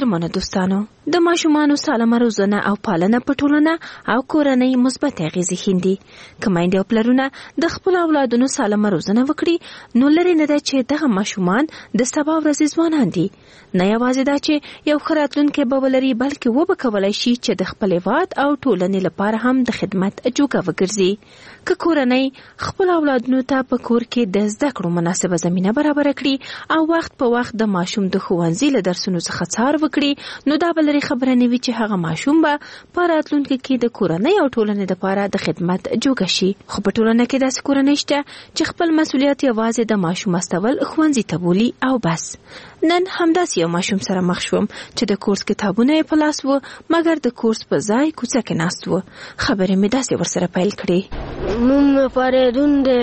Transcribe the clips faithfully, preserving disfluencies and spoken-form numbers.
مننه دوستانو. د ماشومانو سالمه روزنه او پالنه په ټولنه او کورنۍ مثبت اغیزې ښیندي. که میندې او پلرونه د خپل اولادونو سالمه روزنه وکړي نو لرې نه ده چې دغه ماشومان د سبا ورځې ځوانان دي. نه یوازې دا چې یو ښه راتلونکی به ولري بلکې وبه کولی شي چې د خپل هېواد او ټولنې لپاره هم د خدمت جوګه وګرځي. که کورنۍ خپل اولادونو ته په کور کې د زده کړو مناسبه زمینه برابره کړي او وخت په وخت د ماشوم د ښوونځي له درسونو څخه څار وکړي نو دا به لرې خبره نه وي چې هغه ماشوم به په راتلونکي کې د کورنۍ او ټولنې لپاره د خدمت جوګه شي. خو په ټولنه کې داسې کورنۍ شته چې خپل مسؤلیت یوازې د ماشوم استول ښوونځي ته بولي او بس. نن همداسې یو ماشوم سره مخ شوم چې د کورس کتابونه یې په لاس و مګر د کورس په ځای کوڅه کې ناست و. خبرې مې داسې ورسره پیل کړې. نوم مې فریدون دی.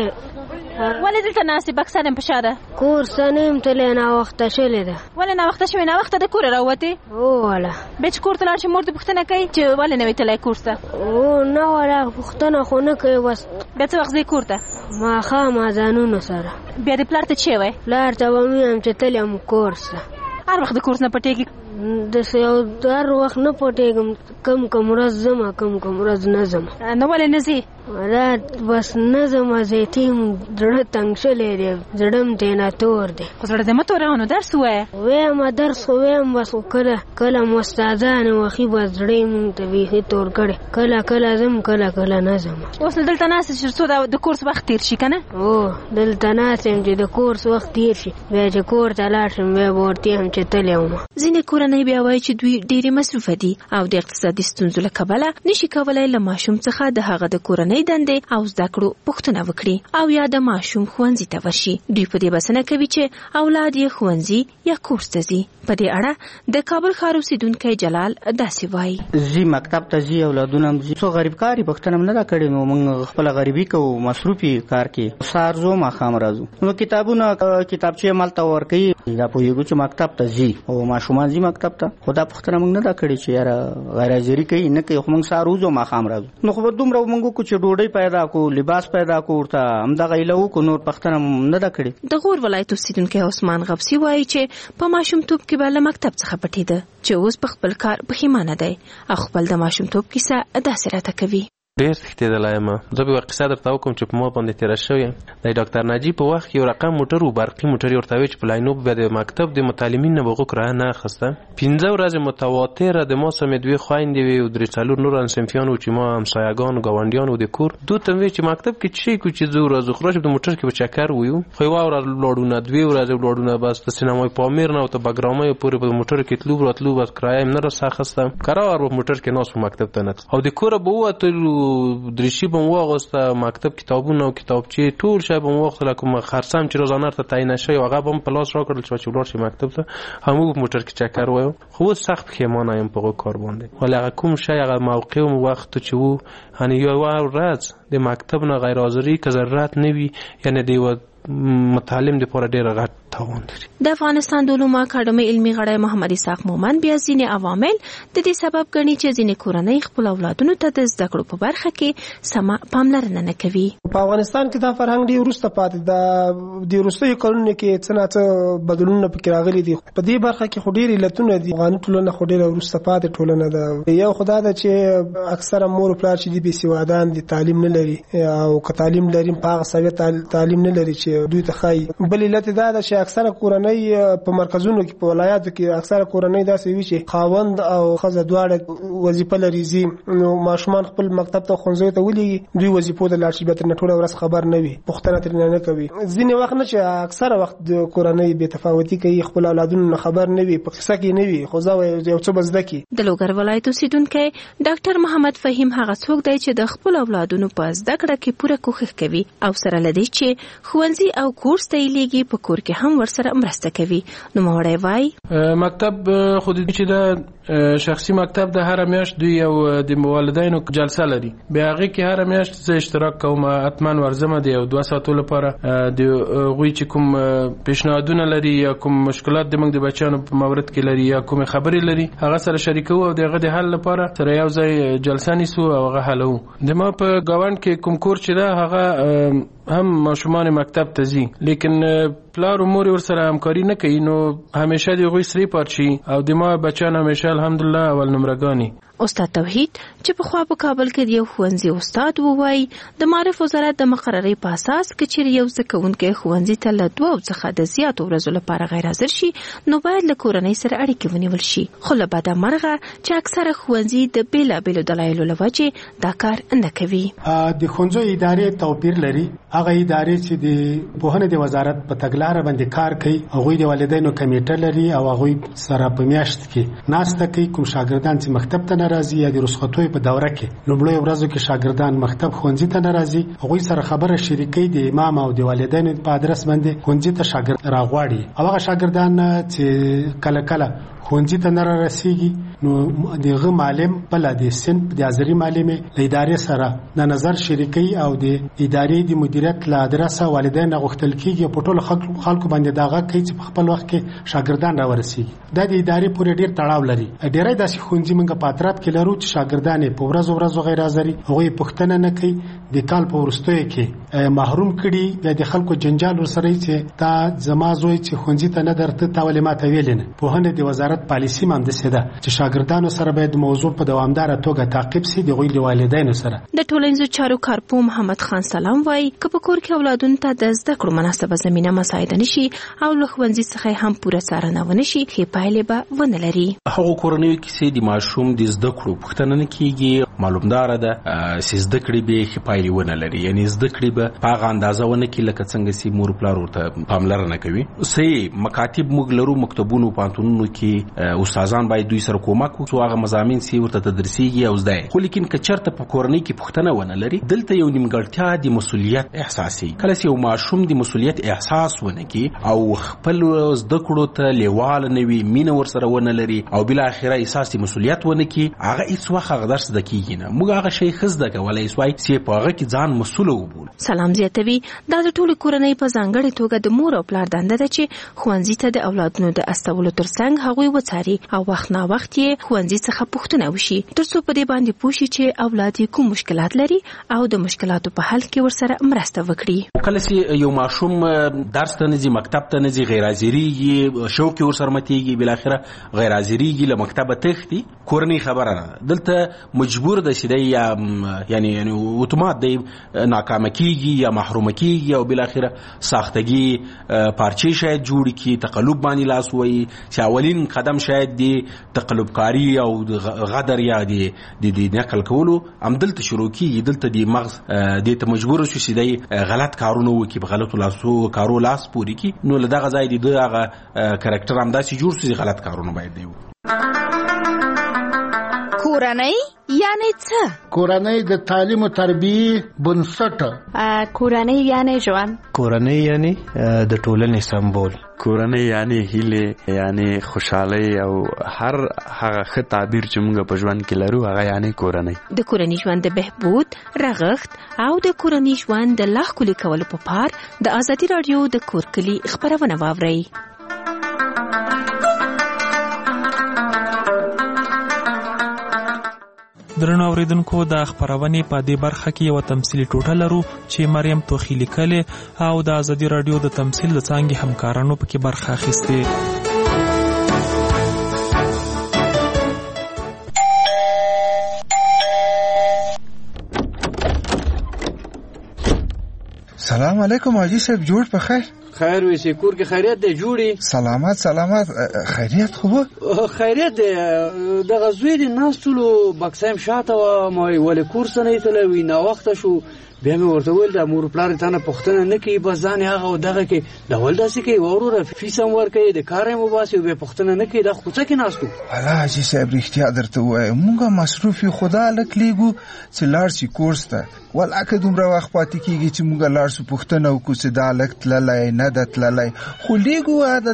ولې دلته ناستې؟ بکسه دې په شا ده؟ کور ته نه یم تللی، ناوخته شوې ده. ولې ناوخته شوې؟ ناوخته د کوره راووتې؟ هو واله. بیا چې کور ته لاړ شي مور دې پوښتنه کوي چې ولې نه وې تللی کور ته؟ هو نه واله، پوښتنه خو نه کوي. بس بیا څه وخت ځې کور ته؟ ماښام اذانونو سره. بیا دې پلار ته چې وایې؟ پلار ته به مې وایم چې تللی یم کورس ته. هر وخت د کورس نه پټېږي؟ داسې یو هر وخت نه پټېږم، کم کم ورځ ځمه، کم کم ورځ نه ځمه. نو ولې نه ځې؟ دا بس نه ځمه، زیتي زړه تنګ شولی دی، زړه م تېنه تور دی. خو زړه دې مه توروه، نو درس ووایه. ویمه درس خو ویم، بس خو کله کله مو استادانې وښي بس زړه یې مونږ ته بیخي تور کړی. کله کله ځم، کله کله نه ځم. اوس نو دلته ناست چې څو د کورس وخت تېر شي که نه؟ هو دلته ناست یم چې د کورس وخت تېر شي، بیا چې کور ته لاړ شم بیا به ورته یم چې تللی ومه. ځینې کورنۍ بیا وایي چې دوی ډېرې مصروفه دي او د اقتصادي ستونزو له کبله نشي کولی له ماشوم څخه د هغه د کورنۍ دندې او زده کړو پوښتنه وکړي او یا د ماشوم ښوونځي ته ورشي. دوی په دې بسنه کوي چې اولاد یې ښوونځي یا کورس ته ځي. په دې اړه د کابل ښار اوسېدونکی جلال داسې وایي: ځي مکتب ته ځي، اولادونه هم ځي. څو غریب کاري پوښتنه هم نه ده کړې، نو موږ خپله غریبي کوو، مصروفي کار کې سهار ځو ماښام راځو. نو کتابونه کتابچې مالته ورکوي، دا پوهېږو چې مکتب ته ځي او ماشومان ځي مکتب ته. خو دا پوښتنه موږ نه ده کړې چې یاره غیر حاضري کوي نه کوي، خو موږ سهار وځو ماښام راځو. نو خو به دومره موږ وکړو چې ډوډۍ پیدا کړو، لباس پیدا کړو، ورته همدغه ایله وکړو، نور پوښتنه نه ده کړې. د غور ولایت اوسېدونکی عثمان غبسي وایي چې په ماشومتوب کې به له مکتب څخه پټېده چې اوس په خپل کار پښیمانه دی او خپل د ماشومتوب کیسه داسې راته کوي. ډېر تښتېدلی یم. زه به یوه قصه درته وکړم چې په ما باندې تېره شوې. د ډاکټر نجیب په وخت کې یو رقم موټر و، برقي موټر یې ورته وایي چې په لاینو به د مکتب د متعلمین نه به هغو کرایه نه اخیسته. پنځه ورځې متواتره د ما سره مې دوې خویندې وې او درې څلور نور صنفیان وو چې ما همسایهګان و ګاونډیان وو د کور. دوی ته مې ویل چې مکتب کې څه کوو چې ځو ورځو، خو راشو د موټر کې به چکر ویو. خو یوه ورځ ولاړو، نه دوې ورځې ولاړو، نه بس د سینمای پامیر نه او تر بګرامیو پورې په موټر کې تلو راتلو، بس کرایه یې نه راسه اخیسته. کرار به موټر کې ناست وو، مکتب ته نه تلو. او د کوره به ووتلو، دریشي به مو واغوسته، مکتب کتابونه او کتابچې ټول شی به مو واخیستل، کوم خرڅم چې روزانه ته تعیین شوی هغه به مو په لاس راکړل چې ولاړ شي مکتب ته. همو په موټر کې چکر وایو. خو اوس سخت پښیمانه یم په هغه کار باندې. ولی هغه کوم شی، هغه موقع و وخت چې وو، یعنې یوه ورځ د مکتب نه غیر حاضري که ضرورت نه وي، یعنې د یوه متعلم لپاره ډېره غټ تاوان لري. د افغانستان د علومو اکاډمۍ علمي غړی محمد اسحاق مومن بیا ځینې عوامل د دې سبب ګڼي چې ځینې کورنۍ خپل اولادونو ته د زده کړو په برخه کې سمه پاملرنه نه کوي. په افغانستان کې دا فرهنګ ډېر وروسته پاتې ده. د وروستیو کلونو کې څه نه څه بدلونونه پکې راغلي دي. په دې برخه کې خو ډېر علتونه دي. افغاني ټولنه خو ډېره وروسته پاتې ټولنه ده. یو خو دا ده چې اکثره مور او پلار چې دي بېسوادان دي، تعلیم نه لري، او که تعلیم لري په هغه سویه تعلیم نه لري چې دوی ته ښایي. بل علت دا ده چې اکثره کورنۍ په مرکزونو کې، په ولایاتو کې اکثره کورنۍ داسې وي چې خاوند او ښځه دواړه وظیفه لري، ځي نو ماشومان خپل مکتب ته ښوونځیو ته ولېږي، دوی وظیفو ته لاړ شي، بیا ترېنه ټوله ورځ خبر نه وي، پوښتنه ترېنه نه کوي. ځینې وخت نه چې اکثره وخت د کورنۍ بې تفاوتي کوي، خپل اولادونو نه خبر نه وي، په قصه کې نه وي، خو زه یو څه به زده کړي. د لوګر ولایت اوسېدونکی ډاکټر محمد فهیم هغه څوک دی چې د خپل اولادونو په زده کړه کې پوره کوښښ کوي او سره له دې چې ښوونځي او کورس ته یې لیږي په کور کې هم ورسره مرسته کوي. نو موړی وای مکتب خو دې چې دا شخصي مکتب د هر میاشت دوی یو د والدینو جلسه لري، بیا هغه کې هر میاشت زه اشتراک کوم، اتمن ورزمه دی او دوه ساعتو لپاره د غوي چې کوم پیشنهادونه لري یا کوم مشکلات د موږ د بچانو په مورد کې لري یا کوم خبرې لري هغه سره شریکو او دغه د حل لپاره سره یو ځای جلسه نیسو او هغه حلو. د ما په گاوند کې کوم کور چې دا هغه هم ماشومان مکتب ته ځي، لیکن پلار او مور ورسره همکاري نه کوي، نو همیشه د غوي سری پارچی او د ما بچان همیشه الحمدلله اول نمرګانی. استاد توحید چې په خوا په کابل کې یو ښوونځي استاد ووایي د معرف وزارت د مقرري په اساس کې چې یو ځکهونکي ښوونځي ته له دوه څخه د زیاتو ورځو لپاره غیر حاضر شي نو باید له کورنۍ سره اړیکې ونیول شي، خو له بده مرغه چې اکثره ښوونځي د بیلابیلو دلایلو له وجې دا کار نه کوي. د ښوونځو ادارې توپیر لري، هغه ادارې چې د پوهنې د وزارت په تګلارې باندې کار کوي هغوی د والدینو کمیټه لري او هغوی سره په میاشت کې ناسته کوي، کوم شاګردان چې مکتب ته راځي یا د رخصتۍ په دوره کې لومړی ورځو کې شاګردان مکتب ښوونځي ته نه راځي، هغوی سره خبره شریکي د امام او د والدینو په ادرس باندې ښوونځي ته شاګرد راغواړي، او هغه شاګردان چې کله کله ښوونځي ته نه رسیږي نو دغه معلم بل د صنف د حاضري معلمې له ادارې سره د نظر شریکي او د ادارې د مدیریت له ادرسه والدین غوښتل کیږي په ټولو خلکو باندې داغه کوي چې په خپل وخت کې شاګردان راورسیږي. دا د ادارې پورې ډیر تړاو لري. ډیرای داسې ښوونځي موږ په اطراف کې لرو چې شاګردان په ورځو ورځو غیر حاضري، هغوی پوښتنه نه کوي، د کال په وروستیو کې محروم کړي یا د خلکو جنجال ورسره چې دا زما زوی چې ښوونځي ته نه درته تا ولې ماته ویلې نه. پوهنې د وزارت پالیسي هم همداسې ده چې شاګردانو سره باید موضوع په دوامداره توګه تعقیب شي د هغوی له والدینو سره. د ټولنیزو چارو کارپوه محمد خان سلام وایي که په کور کې اولادونو ته د زده کړو مناسبه زمینه مساعده نشي او له ښوونځي څخه هم پوره څارنه ونه شي ښې پایلې به ونه لري. هغو کورنیو کې چې د ماشوم د زده کړو پوښتنه نه کیږي، معلومداره ده چې زده کړې به ښې پایلې ونه لري، یعنی زده کړې به په هغه اندازه ونه کړي لکه څنګه چې مور پلار ورته پاملرنه کوي. صحیح مکاتب موږ لرو، مکتبونو پوهنتونونو کې استادان باید دوی سره کومک وکړي، هغه مضامین چې ورته تدریسیږي او زده، خو لیکن که چېرته په کورنۍ کې پوښتنه ونه لري دلته یو نیمګړتیا د مسؤلیت احساسي. کله چې یو ماشوم د مسؤلیت احساس ونه کړي او خپل زده کړو ته لیواله نه وي، مینه ورسره ونه لري او بالاخره احساس د مسؤلیت ونه کړي، هغه هیڅ وخت هغه درس زده کیږي نه. موږ هغه شی ښه زده کولی سوای چې په هغه کې ځان مسؤل وبولو. سلام زیاتوي دا د ټولې کورنۍ په ځانګړې توګه د مور او پلار دنده ده چې ښوونځي ته د اولادونو د استولو ترڅنګ هغوی وڅاري او وخت نا وخت یې ښوونځي څخه پوښتنه وشي ترڅو په دې باندې پوه شي چې اولاد یې کوم مشکلات لري او د مشکلاتو په حل کې ورسره مرسته وکړي. کله چې یو ماشوم درس ته نه ځي، مکتب ته نه ځي، غیر حاضرېږي، شوق یې ورسره ماتېږي، بالاخره غیر حاضرېږي، له مکتبه تښتي، کورنۍ خبره نه ده، دلته مجبور ده چې دی یا یعنی یعنی اتومات دی ناکامه کیږي یا محرومه کیږي او بالاخره ساختګي پارچې شاید جوړ کړي، تقلب باندې لاس وایي چې اولین قدم شاید دی تقلبکاری او غدر یا دی د نقل کولو همدلته شروع کیږي. دلته د مغز د ته مجبور شو چې دی غلط کارونه وکړي، په غلطو لاسو کارو لاس پوري کړي، نو له دغه ځای د هغه کرکټر همداسې جوړ شي چې غلط کارونه باید دی. کورنۍ یعنی څه؟ کورنۍ د تعلیم او تربیه بنسټ. کورنۍ یعنی ژوند. کورنۍ یعنی د ټولنې سمبول. کورنۍ یعنی هیله، یعنی خوشحالي او هر هغه ښه تعبیر چې موږ په ژوند کې لرو هغه یعنی کورنۍ. د کورنۍ ژوند د بهبود، رغښت او د کورنۍ ژوند د لا ښکلي کولو په پار د ازادي راډیو د کور کلي خبرونه واورئ. درنو اوریدونکو د خبرونې په دې برخه کې یو تمثیلي ټوټه لرو چې مریم توخی لیکلې او د ازادي راډیو د تمثیل د څانګې همکارانو پکې برخه اخیستې. سلام علیکم حاجی صاحب، جوړ په خیر؟ خیر وي چې کور کې خیریت دی جوړي؟ سلامات سلامات. خیریت خو خیریت دی. دغه زوی دی ناستلو بکسایم شاته و ما ولې کور سنې تلوي نا وخت شو بیا مې ورته وویل د مور پلار تا نه پوښتنه نه کوي بس ځان یې هغه دغه کې د ول داسې کوي وروره فیس هم ورکوي د کار هم وباسي بیا پوښتنه نه کوي دا کوڅه کې ناست وو. والله حاجي صاحب رښتیا درته ووایم موږ مصروف یو خدا لک لیږو چې لاړ شي کورس ته والله که دومره وخت پاتې کېږي چې موږ لاړ شو پوښتنه وکړو چې دا هلک تللی نه ده تللی خو لیږو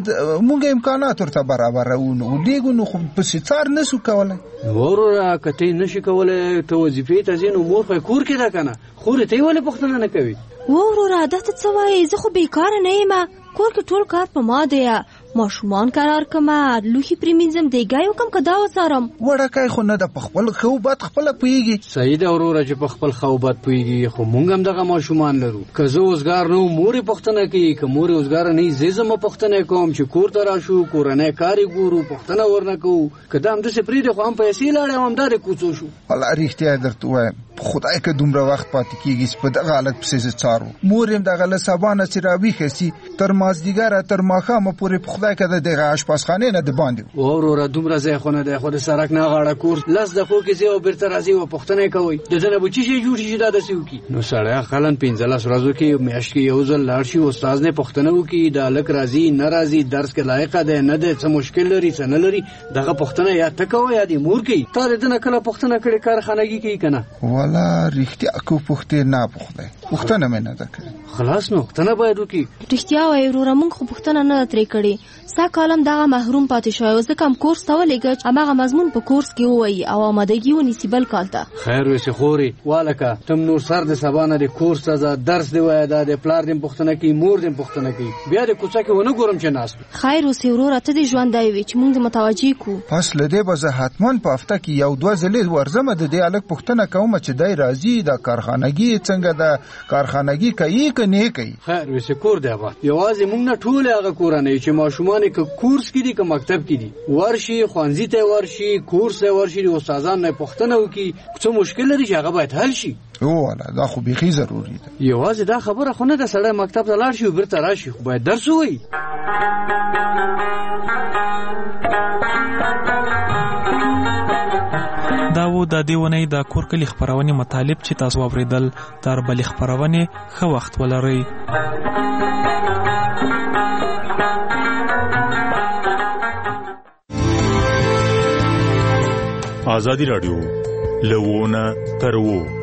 موږ امکانات ورته برابروو نو لیږو نو خو پسې څار نه شو کولی. وروره که ته یې نه شي کولی ته وظیفې ته ځې نو مور خو کور کې ده که نه خورې ته یې ولې پوښتنه نه کوي؟ وروره دا ته څه وایې زه خو بېکاره نه یم کور کې ټول کار په ما دی ماشومان قرار کمه لوښي پرېمینځم دیګی وکم که دا وڅارم وړکی خو نه ده په خپل ښه او بد خپله پوهېږي. صحیح ده وروره چې په خپل ښه او بد پوهېږي خو مونږ هم دغه ماشومان لرو که زه اوزګار نه وم مور یې پوښتنه کوي که مور یې اوزګاره نه وي زه زما پوښتنه کوم چې کور ته راشو کورنی کار یې ګورو پوښتنه ورنه کوو که دا همداسې پرېږدې خو هم پیسې لاړې او همدا دې کوڅو شو. والله رښتیا درته وایم خدای که دومره وخت پاتې کېږي چې په دغه هلک پسې زه څارو مور یم دغه له سبا نه چې راویښه سي تر مازدیګره تر ماښامه پورې په خدای که د دغه اشپزخانې نه د باندې وروره دومره ځای خو نه دی خو د سړک نه غاړه کور لس دقیقو کې ځې او بېرته راځې او پوښتنه یې کوئ د ده نه به څه شی جوړ شي چې دا داسې وکړي نو سړی اقلاً پنځلس ورځو کې میاشت کې یو ځل لاړ شي استاد نه پوښتنه وکړي دا هلک راځي نه راځي درس کې لایقه دی نه دی څه مشکل لري څه نه لري دغه پوښتنه یا ته کوه یا دې مور کوي تا د ده نه کله پوښتنه کړې کارخانګي کوي که نه؟ والله رښتیا کو پوښتې نه پوښتې پوښتنه مې نه ده کړې. خلاص نو پوښتنه باید وکړي. رښتیا وایې وروره موږ خو پوښتنه نه ده ترې کړې ستا کالم دغه محروم پاتې شوی ځکه هم کورس ته ولېږه چې هماغه مضمون په کورس کې ووایي او آمادګي ونیسي بل کال ته. خیر ویسې خورې والکه تم نور سر د سبا نه د کورس ته ځه درس دې وایه دا د پلار دې پوښتنه کوي مور دې پوښتنه کوي بیا د کوڅه کې ونه ګورم چې ناست خیر اوسې وروره ته دې ژوندی وي چې موږ دې متوجه کړو. پس له دې به زه حتما په هفته کې یو دوه ځلې ورځم د دې هلک پوښتنه کوم چې دی راځي دا کارخانګي څنګه ده کارخانګي کوي که نه کوي. خیر ویسې کور دی آباد یوازې موږ نه ټولې هغه کورنۍ چې ماشومان یې که کورس کې دي که مکتب کې دي ورشي ښوونځي ته ورشي کورس ته ورشي د استادانو نه پوښتنه وکړي څه مشکل لري چې هغه باید حل شي. واله دا خو بیخي ضروري ده. یوازې دا خبره خو نه ده سړی مکتب ته لاړ شي او بیرته راشي خو باید درس ووایي. دا و د دې ونې د کور کلي خپرونې مطالب چې تاسو واورېدل تر بلې خپرونې ښه وخت ولرئ. ازادي راډیو له ونه تر و